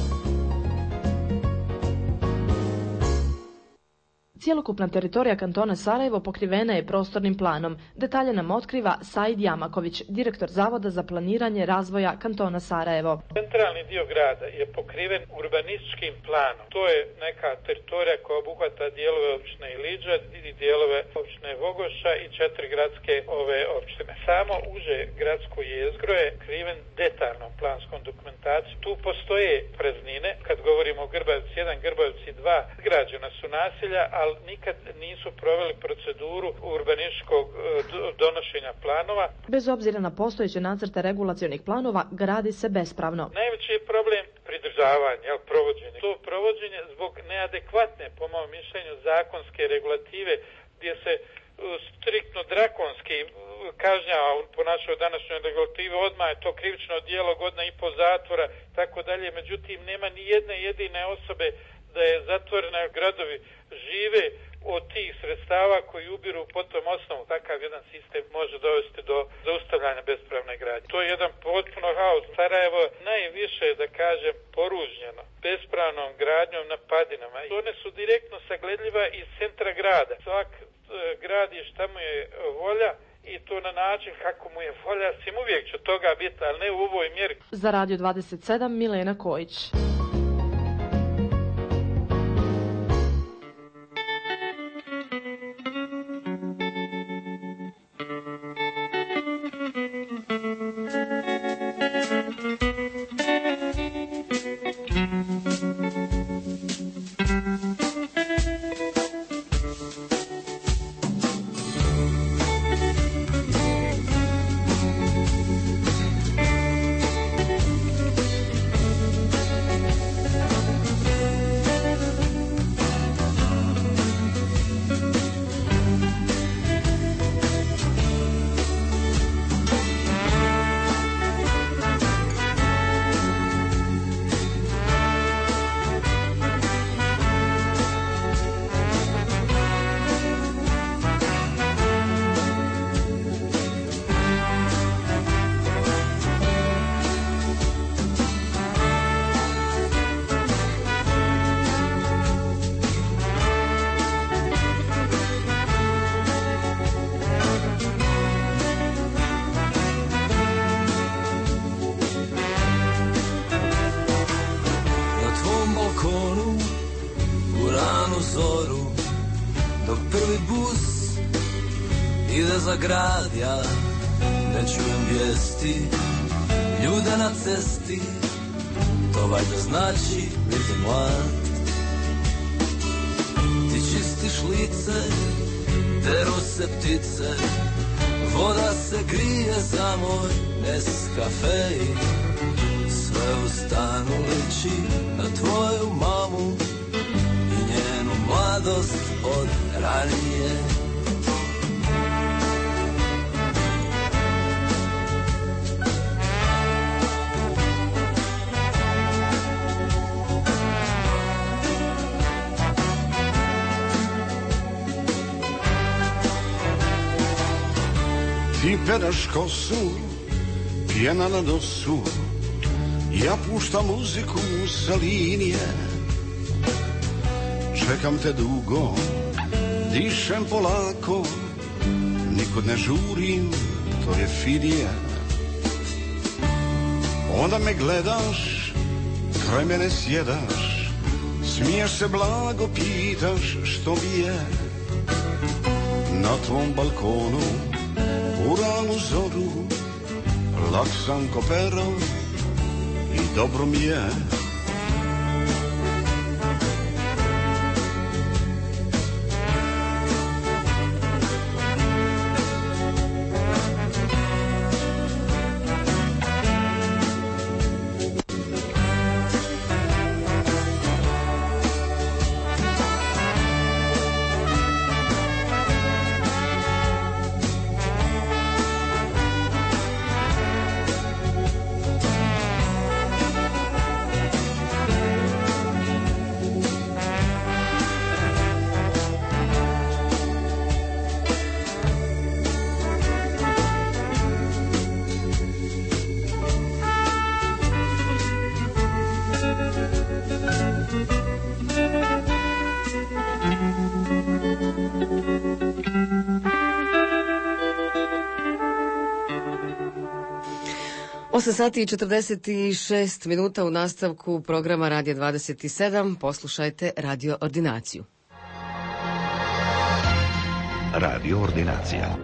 Cijelokupna teritorija kantona Sarajevo pokrivena je prostornim planom. Detalje nam otkriva Said Jamaković, direktor Zavoda za planiranje razvoja kantona Sarajevo. Centralni dio grada je pokriven urbanističkim planom. To je neka teritorija koja obuhvata dijelove općine Iliđa i dijelove općine Vogoša i četiri gradske ove općine. Samo uže gradsko jezgro je pokriven detaljnom planskom dokumentacijom. Tu postoje praznine. Kad govorimo o Grbavci jedan, Grbavci dva, građena su naselja, ali nikad nisu proveli proceduru urbanističkog donošenja planova. Bez obzira na postojeće nacrte regulacionih planova, gradi se bespravno. Najveći je problem pridržavanje, jel, provođenje. To provođenje zbog neadekvatne, po mom mišljenju, zakonske regulative gdje se striktno drakonski kažnjava po našoj današnjoj regulativi, odmah je to krivično djelo, godina i po zatvora, tako dalje. Međutim, nema ni jedne jedine osobe da je zatvorena, gradovi žive od tih sredstava koji ubiru po tom osnovu. Takav jedan sistem može dovesti do zaustavljanja bespravne gradnje. To je jedan potpuno haos. Sarajevo najviše, da kažem, poružnjeno bespravnom gradnjom na padinama. One su direktno sagledljiva iz centra grada. Svak e, gradi šta mu je volja i to na način kako mu je volja. Sim uvijek će toga biti, ali ne u ovoj mjeri. Za Radio dvadeset sedam Milena Kojić. za grad, ja ne čujem vijesti ljude na cesti, to valjda znači biti mlad. Ti čistiš lice, deru se ptice, voda se grije za moj Nescafe. Sve u stanu liči na tvoju mamu i njenu mladost od ranije. Ti pedaš kosu, pjena na nosu, ja puštam muziku sa linije. Čekam te dugo, dišem polako, nikud ne žurim, to je filija. Onda me gledaš, kraj mene sjedaš, smiješ se blago, pitaš što mi je. Na tvom balkonu u ranu zoru, lak sam ko pero i dobro mi je. osam sati i četrdeset šest minuta u nastavku programa Radija dvadeset sedam. Poslušajte Radio Ordinaciju. Radio Ordinacija.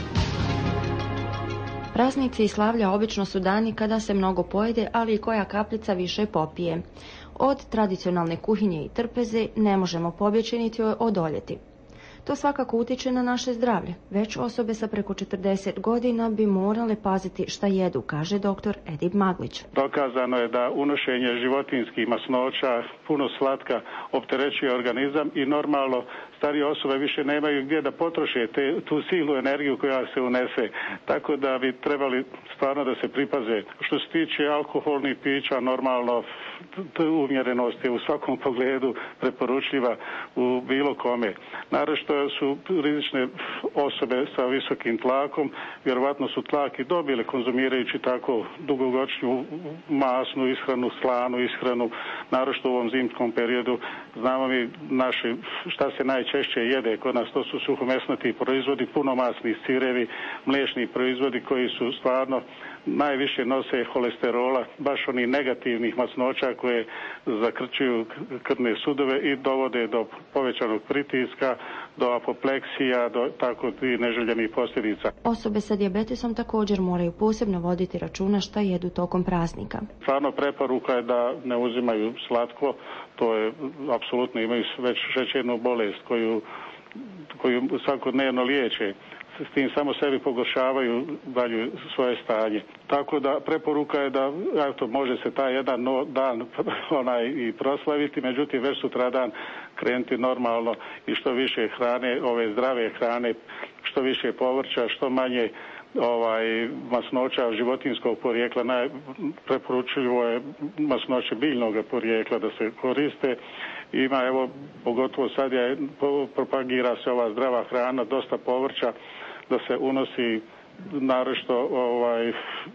Praznici i slavlja obično su dani kada se mnogo pojede, ali i koja kapljica više popije. Od tradicionalne kuhinje i trpeze ne možemo pobjeći niti odoljeti. To svakako utiče na naše zdravlje. Već osobe sa preko četrdeset godina bi morale paziti šta jedu, kaže doktor Edip Maglić. Dokazano je da unošenje životinjskih masnoća, puno slatka, opterećuje organizam i normalno starije osobe više nemaju gdje da potroše te, tu silu energiju koja se unese. Tako da bi trebali stvarno da se pripaze. Što se tiče alkoholnih pića, normalno umjerenost je u svakom pogledu preporučljiva u bilo kome. Naročito su rizične osobe sa visokim tlakom, vjerovatno su tlak i dobile konzumirajući tako dugogodišnju masnu ishranu, slanu ishranu, naročito u ovom zimskom periodu. Znamo mi naši, šta se najčešće jede kod nas, to su suhomesnati proizvodi, punomasni sirevi, mliječni proizvodi koji su stvarno najviše nose holesterola, baš onih negativnih masnoća koje zakrčuju krvne sudove i dovode do povećanog pritiska, do apopleksija, do tako i neželjenih posljedica. Osobe sa dijabetesom također moraju posebno voditi računa šta jedu tokom praznika. Stvarno preporuka je da ne uzimaju slatko, to je apsolutno, imaju već šećernu bolest koju, koju svakodnevno liječe. S tim samo sebi pogoršavaju dalje svoje stanje. Tako da preporuka je da eto, može se taj jedan no, dan onaj i proslaviti, međutim već sutradan krenuti normalno i što više hrane, ove zdrave hrane, što više povrća, što manje ovaj masnoća životinjskog porijekla. Naj, preporučljivo je masnoće biljnog porijekla da se koriste. Ima, evo, pogotovo sad je, propagira se ova zdrava hrana, dosta povrća, da se unosi naročito ovaj,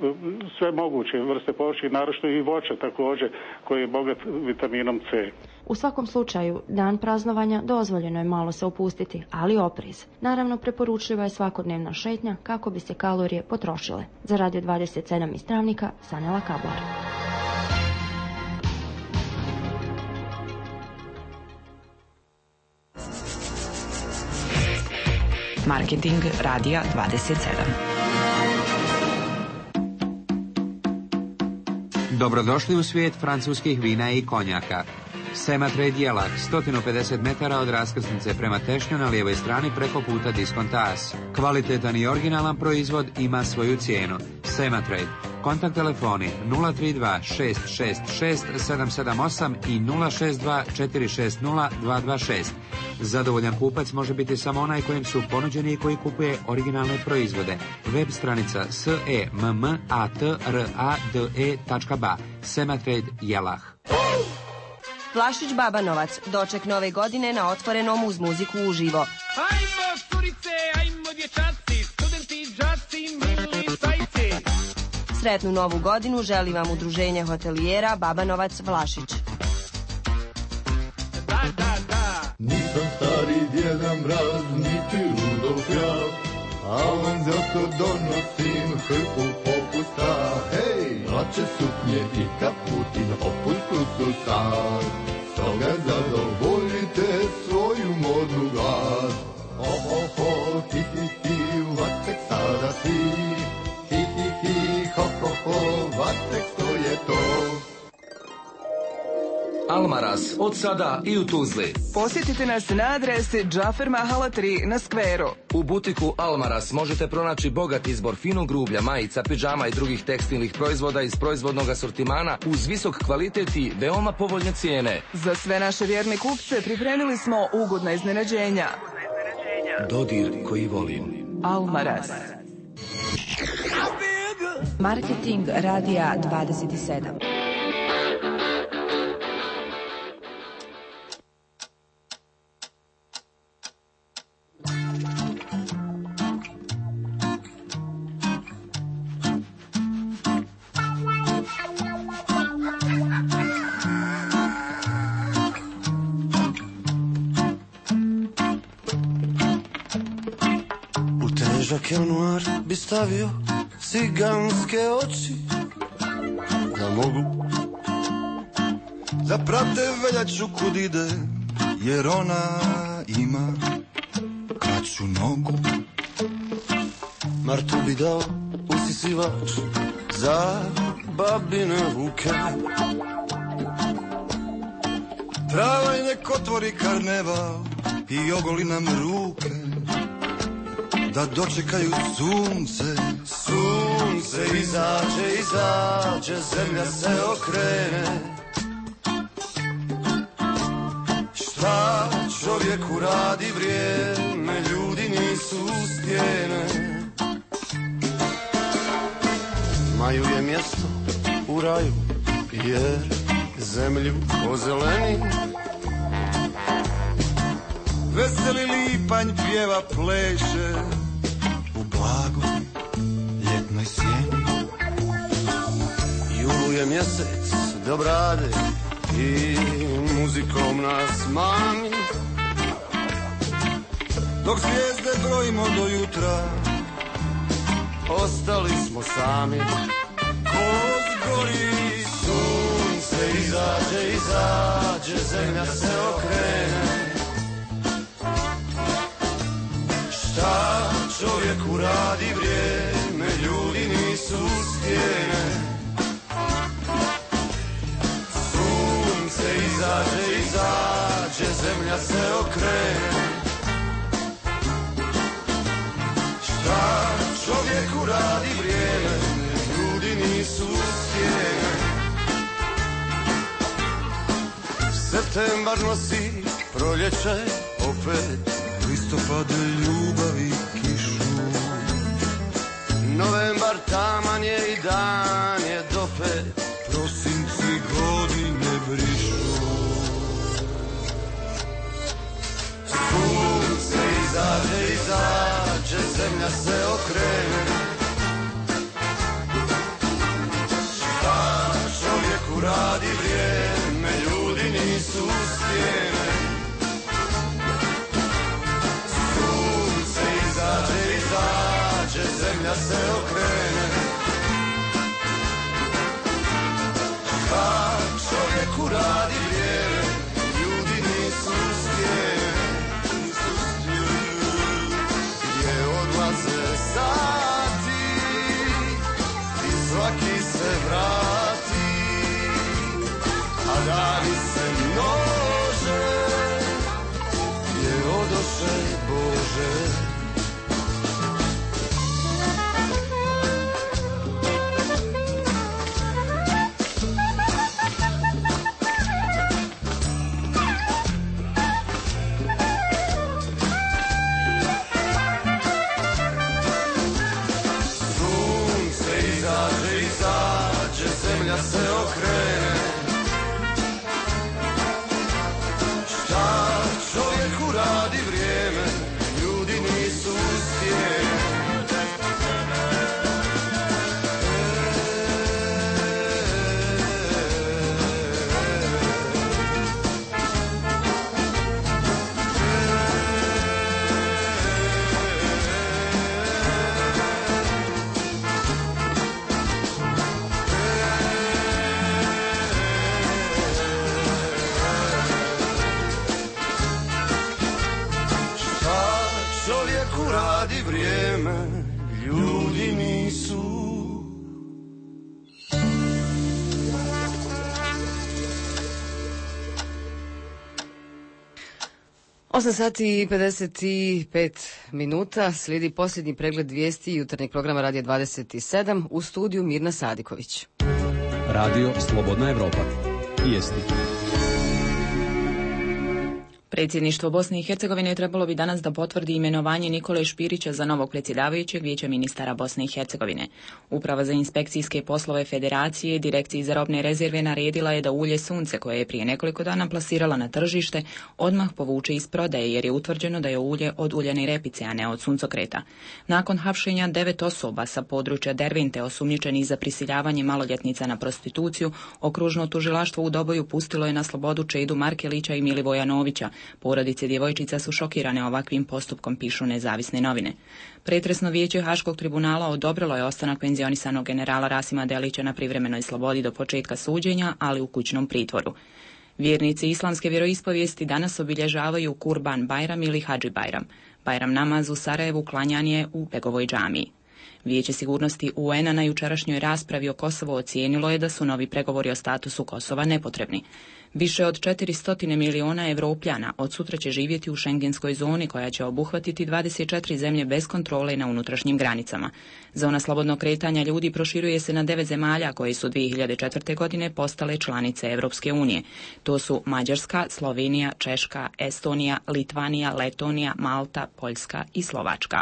sve moguće vrste povrća, naročito i voće također, koji je bogat vitaminom C. U svakom slučaju, dan praznovanja dozvoljeno je malo se opustiti, ali oprez. Naravno, preporučljiva je svakodnevna šetnja kako bi se kalorije potrošile. Za Radio dvadeset sedam iz Travnika, Sanela Kablar. Marketing Radija dvadeset sedam. Dobrodošli u svijet francuskih vina i konjaka. Sematrade Jelak, sto pedeset metara od raskrsnice prema Tešnju na lijevoj strani preko puta Diskontas. Kvalitetan i originalan proizvod ima svoju cijenu. Sematrade. Kontakt telefoni nula tri dva šest šest šest sedam sedam osam i nula šest dva četiri šest nula dva dva šest. Zadovoljan kupac može biti samo onaj kojem su ponuđeni i koji kupuje originalne proizvode. Web stranica sematrade tačka ba. Sematrade Jelah. Vlašić Babanovac, doček nove godine na otvorenom uz muziku uživo. Ajmo curice, ajmo dječaci, studenti, džaci, mili sajci. Sretnu novu godinu želi vam udruženje hotelijera Babanovac Vlašić. Da, da, da. Nisam stari djeda mraz, niti Rudolf Kralj, a vam zato donosim hrpu popusta. Hej, hlače, suknje i kaputi na opustu su sad. Stoga zadovoljite svoju modnu glad. Ho, ho, ho, hi, hi, hi, vatek sada si. Hi, hi, hi, ho, ho, ho, vatek to je to. Almaraz, od sada i u Tuzli. Posjetite nas na adresi Džafer Mahala tri na Skveru. U butiku Almaraz možete pronaći bogat izbor finog grublja, majica, pidžama i drugih tekstilnih proizvoda iz proizvodnog asortimana uz visok kvalitet i veoma povoljne cijene. Za sve naše vjerne kupce pripremili smo ugodna iznenađenja. Dodir koji volim. Almaraz. Marketing radija dvadeset sedam. Januar bi stavio ciganske oči, da mogu da prate veljaču kud ide, jer ona ima kraću nogu. Martu bi dao usisivač za babine ruke, travaj nek otvori karneval i ogoli nam ruke, da dočekaju sunce. Sunce izađe, izađe, zemlja se okrene. Šta čovjeku radi vrijeme, ljudi nisu stijene. Maju je mjesto u raju, jer zemlju ozeleni. Veseli lipanj pjeva, pleše u blagoj ljetnoj sjeni. Julu je mjesec do brade i muzikom nas mami. Dok zvijezde brojimo do jutra, ostali smo sami. Koz gori, sunce izađe, izađe, zemlja se okrene. Šta čovjeku radi vrijeme, ljudi nisu stijene. Sunce izađe, izađe, zemlja se okrene. Šta čovjeku radi vrijeme, ljudi nisu stijene. Septembar nosi proljeće opet, listopad ljubavi kišu. Novembar taman je i dan je dopet, prosinci godine brišu. Sunce izađe, izađe, zemlja se okrene. Šta čovjeku radi vrijeme, ljudi nisu stijene. Izađe, izađe, zemlja se okrene. Šta čovjeku radi vrijeme, ljudi nisu stijene. Gdje odlaze sati i svaki se vrati, a dani se množe, gdje odoše Bože. Zemlja se okrene. Šta čovjeku radi vrijeme, ljudi nisu stijene. Radi vrijeme, ljudi nisu. osam sati i pedeset pet minuta, slijedi posljednji pregled vijesti jutarnjeg programa Radija dvadeset sedam, u studiju Mirna Sadiković. Radio Slobodna Evropa. Vijesti. Predsjedništvo Bosne i Hercegovine trebalo bi danas da potvrdi imenovanje Nikole Špirića za novog predsjedavajućeg Vijeća ministara Bosne i Hercegovine. Uprava za inspekcijske poslove Federacije Direkciji za robne rezerve naredila je da ulje Sunce, koje je prije nekoliko dana plasirala na tržište, odmah povuče iz prodaje, jer je utvrđeno da je ulje od uljane repice, a ne od suncokreta. Nakon hapšenja devet osoba sa područja Dervente osumnjičenih za prisiljavanje maloljetnica na prostituciju, okružno tužilaštvo u Doboju pustilo je na slobodu Čedu Markelića i Milivoja Novića. Porodice djevojčica su šokirane ovakvim postupkom, pišu nezavisne novine. Pretresno vijeće Haškog tribunala odobrilo je ostanak penzionisanog generala Rasima Delića na privremenoj slobodi do početka suđenja, ali u kućnom pritvoru. Vjernici islamske vjeroispovijesti danas obilježavaju Kurban Bajram ili Hadži Bajram. Bajram namaz u Sarajevu klanjan je u Begovoj džamiji. Vijeće sigurnosti U N-a na jučerašnjoj raspravi o Kosovu ocijenilo je da su novi pregovori o statusu Kosova nepotrebni. Više od četiristo miliona Evropljana od sutra će živjeti u šengenskoj zoni, koja će obuhvatiti dvadeset četiri zemlje bez kontrole na unutrašnjim granicama. Zona slobodnog kretanja ljudi proširuje se na devet zemalja koje su dvije hiljade četvrte. godine postale članice Evropske unije. To su Mađarska, Slovenija, Češka, Estonija, Litvanija, Letonija, Malta, Poljska i Slovačka.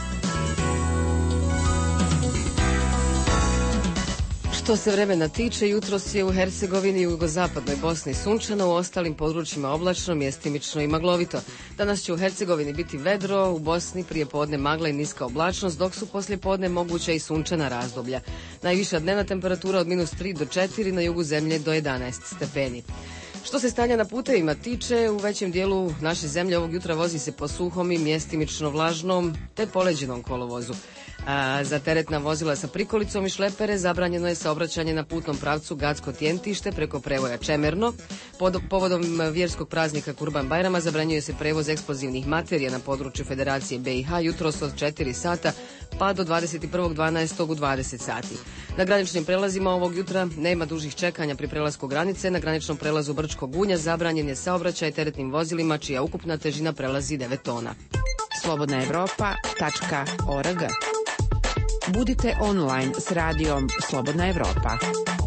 Što se vremena tiče, jutros je u Hercegovini i jugozapadnoj Bosni sunčano, u ostalim područjima oblačno, mjestimično i maglovito. Danas će u Hercegovini biti vedro, u Bosni prije podne magla i niska oblačnost, dok su poslije podne moguća i sunčana razdoblja. Najviša dnevna temperatura od minus tri do četiri, na jugu zemlje do jedanaest stepeni. Što se stanja na putevima tiče, u većem dijelu naše zemlje ovog jutra vozi se po suhom i mjestimično vlažnom te poleđenom kolovozu. A za teretna vozila sa prikolicom i šlepere zabranjeno je saobraćanje na putnom pravcu Gacko-Tjentište preko prevoja Čemerno. Pod, povodom vjerskog praznika Kurban Bajrama zabranjuje se prevoz eksplozivnih materija na području Federacije B i H jutros od četiri sata pa do dvadeset prvog dvanaestog u dvadeset sati. Na graničnim prelazima ovog jutra nema dužih čekanja pri prelasku granice. Na graničnom prelazu Brčkog Gunja zabranjen je saobraćaj teretnim vozilima čija ukupna težina prelazi devet tona. slobodna evropa tačka org. Budite online s radijom Slobodna Evropa.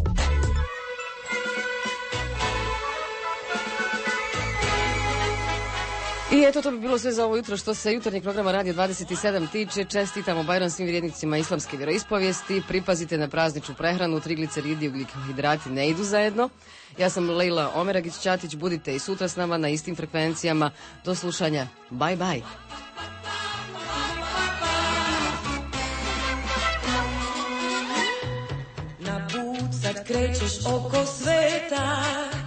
I eto, to bi bilo sve za ovo jutro što se jutarnjeg programa Radija dvadeset sedam tiče. Čestitamo Bajram svim vjernicima islamske vjeroispovijesti. Pripazite na prazničnu prehranu, trigliceridi i ugljikohidrati ne idu zajedno. Ja sam Lejla Omeragić-Ćatić, budite i sutra s nama na istim frekvencijama. Do slušanja. Bye bye. Na put sad krećeš oko sveta.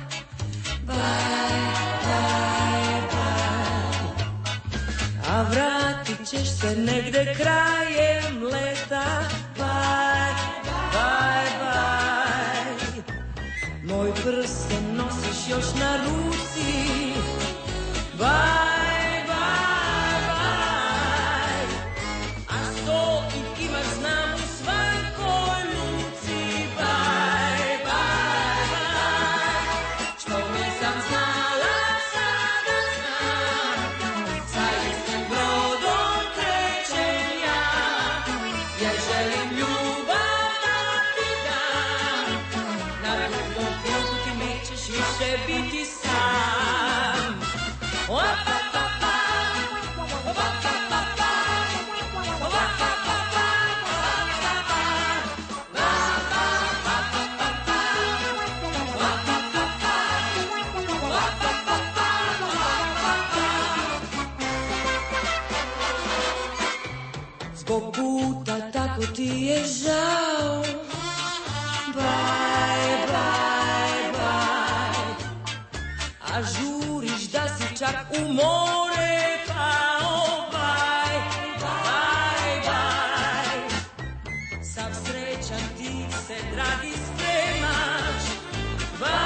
Bye, bye, bye. A vratit ćeš se negde krajem leta. Bye, bye, bye. Moj prsten nosiš još na ruci. Bye. Zbog puta tako ti je žao. Bye, bye, bye. A žuriš da si čak u moru.